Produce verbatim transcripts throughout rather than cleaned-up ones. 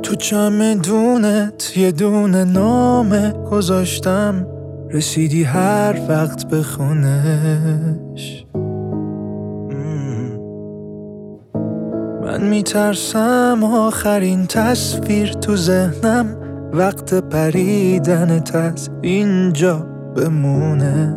تو چمدونت یه دونه نامه گذاشتم، رسیدی هر وقت بخونش. من میترسم آخرین تصویر تو ذهنم وقت پریدنت از اینجا بمونه.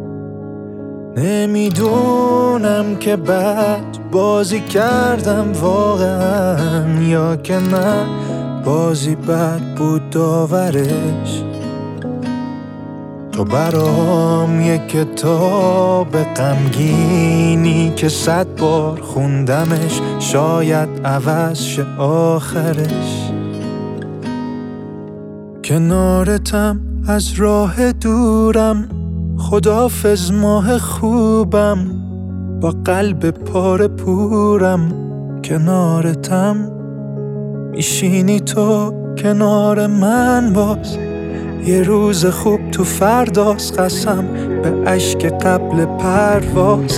نمیدونم که بد بازی کردم واقعا یا که نه بازی بد بود داورش. تو برام یک کتاب غمگینی که صد بار خوندمش، شاید عوض شه آخرش. کنارتم از راه دورم، خداحافظ ماه خوبم، با قلب پاره پورم. کنارتم میشینی تو کنار من باز، یه روز خوب تو فرداست، قسم به اشک قبل پرواز.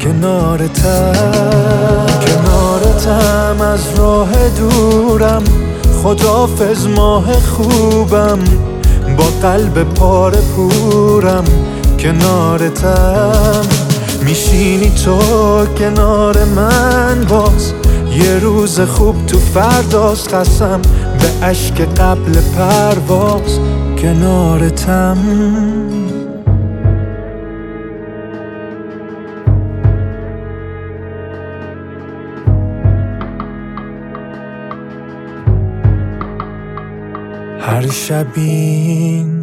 کنارتم کنارتم از راه دورم، خداحافظ ماه خوبم، با قلب پاره پورم. کنارتم میشینی تو کنار من باز، یه روز خوب تو فرداست، قسم به اشک قبل پرواز. کنارتم هر شب این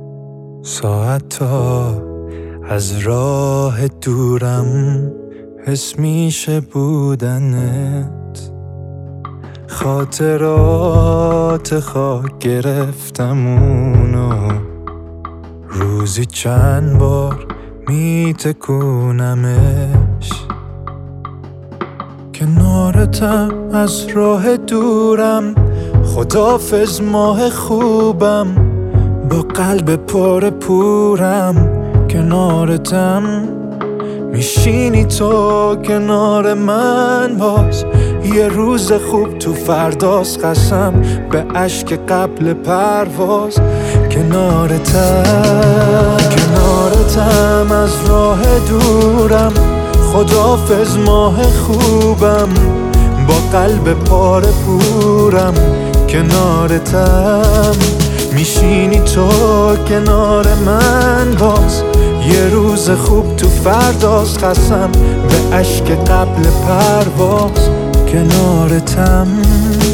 ساعتا از راه دورم حس میشه بودنت. خاطرات خاک گرفتم اونو، روزی چند بار میتکونمش. کنارتم از راه دورم، خداحافظ ماه خوبم، با قلب پاره پورم. کنارتم میشینی تو کنار من باز، یه روز خوب تو فرداست، قسم به اشک قبل پرواز. کنارتم کنارتم از راه دورم، خداحافظ ماه خوبم، با قلب پاره پورم. کنارتم میشینی تو کنار من باز، یه روز خوب تو فرداست، قسم به اشک قبل پرواز. کنارتم